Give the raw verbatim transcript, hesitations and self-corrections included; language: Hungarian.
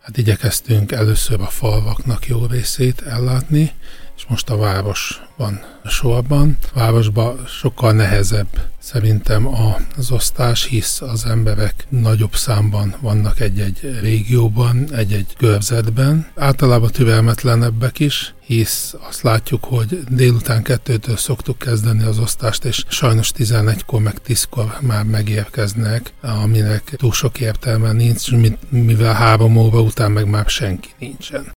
Hát igyekeztünk először a falvaknak jó részét ellátni, és most a város van sorban. A városban sokkal nehezebb szerintem az osztás, hisz az emberek nagyobb számban vannak egy-egy régióban, egy-egy körzetben. Általában türelmetlenebbek is, hisz azt látjuk, hogy délután kettőtől szoktuk kezdeni az osztást, és sajnos tizenegykor meg tízkor már megérkeznek, aminek túl sok értelme nincs, mivel három óra után meg már senki nincsen.